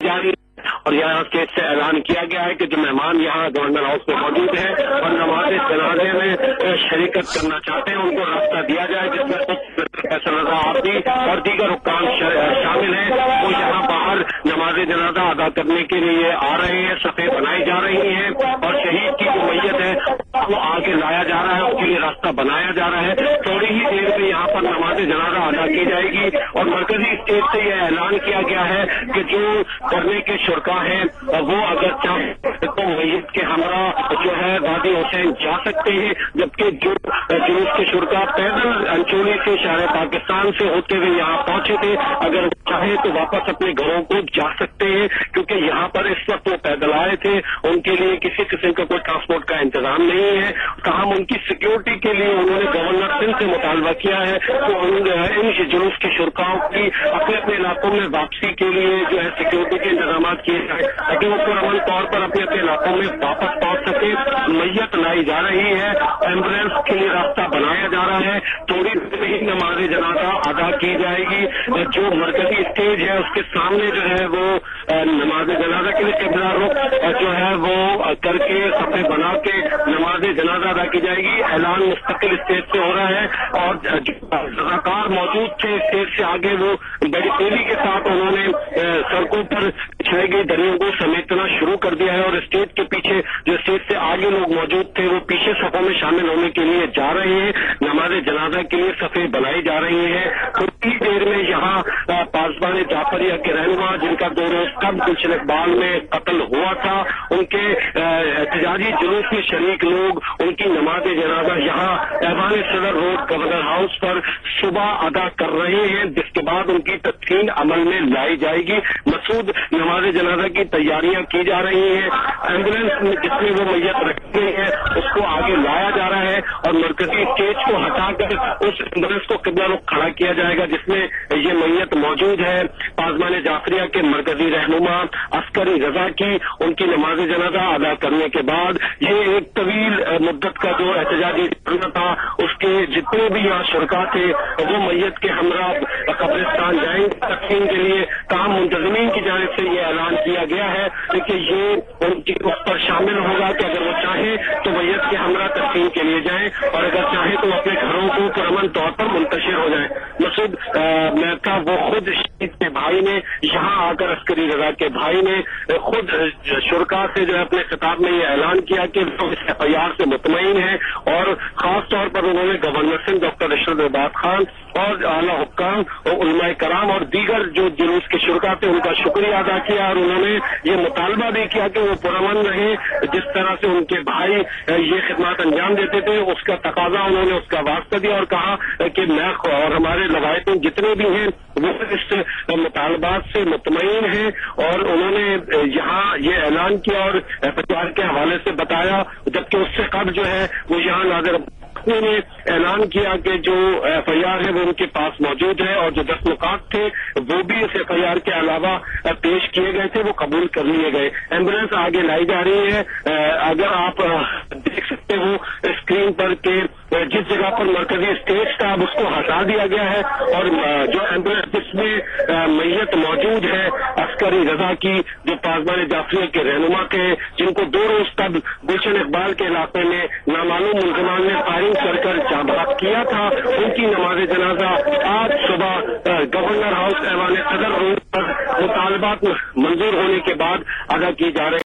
جا رہی ہے اور یہاں اسٹیج سے اعلان کیا گیا ہے کہ جو مہمان یہاں گورنر ہاؤس میں موجود ہیں اور نماز جنازے میں شرکت کرنا چاہتے ہیں ان کو راستہ دیا جائے، جس میں فیصل رضا عابدی اور دیگر حکام شامل ہیں، وہ یہاں باہر نماز جنازہ ادا کرنے کے لیے آ رہے ہیں، صفیں بنائی جا رہی ہیں اور شہید کی جو میت ہے وہ آگے لایا جا رہا ہے، اس کے لیے راستہ بنایا جا رہا ہے۔ تھوڑی ہی دیر میں یہاں پر نماز جنازہ ادا کی جائے گی اور مرکزی اسٹیج سے یہ اعلان کیا گیا ہے کہ جو کرنے کے شرکا ہیں وہ اگر چاہیں تو میت کے ہمراہ جو ہے وادی حسین جا سکتے ہیں، جبکہ جو جلوس کے شرکا پیدل انچولی سے شہر پاکستان سے ہوتے ہوئے یہاں پہنچے تھے، اگر چاہیں تو واپس اپنے گھروں کو جا سکتے ہیں، کیونکہ یہاں پر اس وقت وہ پیدل آئے تھے، ان کے لیے کسی قسم کا کوئی ٹرانسپورٹ کا انتظام نہیں ہے۔ تاہم ان کی سیکیورٹی کے لیے انہوں نے گورنر سندھ سے مطالبہ کیا ہے کہ ان جلوس کے شرکاؤں کی اپنے اپنے علاقوں میں واپسی کے لیے جو ہے سیکیورٹی کے انتظامات کیے جائیں تاکہ وہ پرامن طور پر اپنے اپنے علاقوں میں واپس پہنچ سکے۔ میت لائی جا رہی ہے، ایمبولینس کے لیے راستہ بنایا جا رہا ہے، تھوڑی دیر ہی نماز جنازہ ادا کی جائے گی۔ جو مرکزی اسٹیج ہے اس کے سامنے جو ہے وہ نماز جنازہ کے لیے قبلہ رخ جو ہے وہ کر کے صفیں بنا کے نماز جنازہ ادا کی جائے گی۔ اعلان مستقل اسٹیج سے ہو رہا ہے اور جو رضاکار موجود تھے اسٹیج سے آگے وہ بڑی تیزی کے ساتھ انہوں نے سڑکوں پر بچھائی گئی دریوں کو سمیٹنا شروع کر دیا ہے اور اسٹیج کے پیچھے جو اسٹیج سے آگے لوگ موجود تھے وہ پیچھے صفوں میں شامل ہونے کے لیے جا رہے ہیں۔ نماز جنازہ کے لیے صفیں بنائی جا رہی ہیں۔ کچھ ہی دیر میں یہاں پاسبان جعفریہ کے رہنما جن کا 2 روز قبل گلشن اقبال میں قتل ہوا تھا، ان کے احتجاجی جلوس میں شریک لوگ ان کی نماز جنازہ یہاں ایوان صدر روڈ گورنر ہاؤس پر صبح ادا کر رہے ہیں، جس کے بعد ان کی تدفین عمل میں لائی جائے گی۔ مسعود نماز جنازہ کی تیاریاں کی جا رہی ہیں، ایمبولینس میں جس میں وہ میت رکھتے ہیں اس کو آگے لایا جا رہا ہے اور مرکزی اسٹیج کو ہٹا کر اس ایمبولینس کو قبلہ رخ کھڑا کیا جائے گا جس میں یہ میت موجود ہے۔ پاسبان جعفریہ کے مرکزی رہنما عسکری رضا کی ان کی نماز جنازہ ادا کرنے کے بعد یہ ایک طویل مدت کا جو احتجاجی دھرنا تھا اس کے جتنے بھی یہاں شرکا تھے وہ میت کے ہمراہ قبرستان جائیں گے تدفین کے لیے۔ تاہم منتظمین کی جانب سے یہ اعلان کیا گیا ہے کہ یہ ان کی اس پر شامل ہوگا کہ اگر وہ چاہیں تو میت کے ہمراہ تدفین کے لیے جائیں اور اگر چاہیں تو اپنے گھروں کو پرامن طور پر منتشر ہو جائیں۔ مسعود مہتا وہ خود شہید کے بھائی نے یہاں آ کر عسکری رضا کے بھائی نے خود شرکا سے جو ہے اپنے خطاب میں یہ اعلان کیا کہ وہ اس ایف آئی آر سے مطمئن ہیں اور خاص طور پر انہوں نے گورنر سندھ ڈاکٹر ارشد الباز خان اور اعلیٰ حکام اور علماء کرام اور دیگر جو جلوس کے شرکا تھے ان کا شکریہ ادا کیا اور انہوں نے یہ مطالبہ بھی کیا کہ وہ پرامن رہے، جس طرح سے ان کے بھائی یہ خدمات انجام دیتے تھے اس کا تقاضا انہوں نے اس کا واسطہ دیا اور کہا کہ میں اور ہمارے لوائتیں جتنے بھی ہیں وہ اس مطالبات سے مطمئن ہیں اور انہوں نے یہاں یہ اعلان کیا اور ایف آئی آر کے حوالے سے بتایا، جبکہ اس سے قبل جو ہے وہ یہاں ناظر نے اعلان کیا کہ جو ایف آئی آر ہے وہ ان کے پاس موجود ہے اور جو 10 نکات تھے وہ بھی اس ایف آئی آر کے علاوہ پیش کیے گئے تھے وہ قبول کر لیے گئے۔ ایمبولینس آگے لائی جا رہی ہے، اگر آپ دیکھ سکتے ہو اسکرین پر کہ جس جگہ پر مرکزی اسٹیج تھا اب اس کو ہٹا دیا گیا ہے اور جو ایمبولینس جس میں میت موجود ہے عسکری رضا کی جو پاسبان جعفریہ کے رہنما تھے جن کو 2 روز قبل گلشن اقبال کے علاقے میں نامعلوم ملزمان نے فائرنگ کر جاں بحق کیا تھا، ان کی نماز جنازہ آج صبح گورنر ہاؤس ایوان صدر روڈ پر مطالبات منظور ہونے کے بعد ادا کی جا رہی